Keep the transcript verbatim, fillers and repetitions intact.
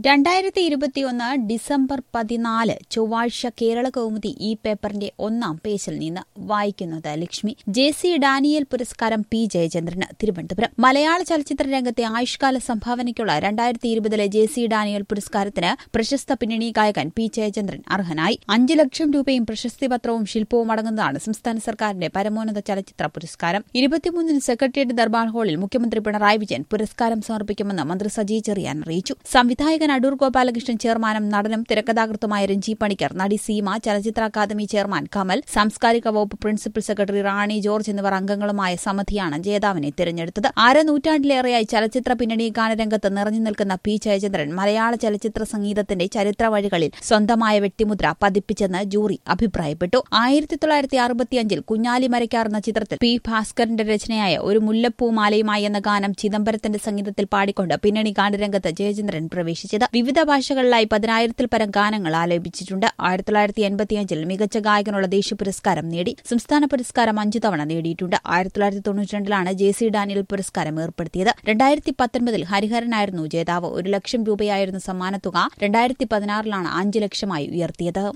രണ്ടായിരത്തി ഇരുപത്തിയൊന്ന് ഡിസംബർ പതിനാല് ചൊവ്വാഴ്ച കേരള കൗമുദി ഈ പേപ്പറിന്റെ ഒന്നാം പേജിൽ നിന്ന് വായിക്കുന്നത് ലക്ഷ്മി. ജെ സി ഡാനിയേൽ പുരസ്കാരം പി ജയചന്ദ്രന്. തിരുവനന്തപുരം. മലയാള ചലച്ചിത്ര രംഗത്തെ ആയുഷ്കാല സംഭാവനയ്ക്കുള്ള രണ്ടായിരത്തി ഇരുപതിലെ ജെ സി ഡാനിയേൽ പുരസ്കാരത്തിന് പ്രശസ്ത പിന്നണി ഗായകൻ പി ജയചന്ദ്രൻ അർഹനായി. അഞ്ച് ലക്ഷം രൂപയും പ്രശസ്തി പത്രവും ശില്പവും അടങ്ങുന്നതാണ് സംസ്ഥാന സർക്കാരിന്റെ പരമോന്നത ചലച്ചിത്ര പുരസ്കാരം. ഇരുപത്തിമൂന്നിന് സെക്രട്ടേറിയറ്റ് ദർബാർ ഹാളിൽ മുഖ്യമന്ത്രി പിണറായി വിജയൻ പുരസ്കാരം സമർപ്പിക്കുമെന്ന് മന്ത്രി സജി ചെറിയാൻ അറിയിച്ചു. സംവിധായകൻ അടൂർ ഗോപാലകൃഷ്ണൻ ചെയർമാനും നടനും തിരക്കഥാകൃത്തുമായ രഞ്ജി പണിക്കർ, നടി സീമ, ചലച്ചിത്ര അക്കാദമി ചെയർമാൻ കമൽ, സാംസ്കാരിക വകുപ്പ് പ്രിൻസിപ്പൽ സെക്രട്ടറി റാണി ജോർജ് എന്നിവർ അംഗങ്ങളുമായ സമിതിയാണ് ജേതാവിനെ തിരഞ്ഞെടുത്തത്. അര നൂറ്റാണ്ടിലേറെയായി ചലച്ചിത്ര പിന്നണി ഗാനരംഗത്ത് നിറഞ്ഞു നിൽക്കുന്ന പി ജയചന്ദ്രൻ മലയാള ചലച്ചിത്ര സംഗീതത്തിന്റെ ചരിത്ര വഴികളിൽ സ്വന്തമായ വ്യക്തിമുദ്ര പതിപ്പിച്ചെന്ന് ജൂറി അഭിപ്രായപ്പെട്ടു. ആയിരത്തി തൊള്ളായിരത്തി അറുപത്തിയഞ്ചിൽ കുഞ്ഞാലി മരയ്ക്കാർ എന്ന ചിത്രത്തിൽ പി ഭാസ്കരന്റെ രചനയായ ഒരു മുല്ലപ്പൂ മാലയുമായി എന്ന ഗാനം ചിദംബരത്തിന്റെ സംഗീതത്തിൽ പാടിക്കൊണ്ട് പിന്നണി ഗാനരംഗത്ത് ജയചന്ദ്രൻ പ്രവേശിച്ചത്. വിവിധ ഭാഷകളിലായി പതിനായിരത്തിൽ പരം ഗാനങ്ങൾ ആലപിച്ചിട്ടുണ്ട്. ആയിരത്തി തൊള്ളായിരത്തി എൺപത്തിയഞ്ചിൽ മികച്ച ഗായകനുള്ള ദേശീയ പുരസ്കാരം നേടി. സംസ്ഥാന പുരസ്കാരം അഞ്ചു തവണ നേടിയിട്ടുണ്ട്. ആയിരത്തി തൊള്ളായിരത്തി തൊണ്ണൂറ്റി രണ്ടിലാണ് ജെ സി ഡാനിയേൽ പുരസ്കാരം ഏർപ്പെടുത്തിയത്. രണ്ടായിരത്തി പത്തൊൻപതിൽ ഹരിഹരനായിരുന്നു ജേതാവ്. ഒരു ലക്ഷം രൂപയായിരുന്നു സമ്മാനത്തുക. രണ്ടായിരത്തി പതിനാറിലാണ് അഞ്ച് ലക്ഷമായി ഉയർത്തിയത്.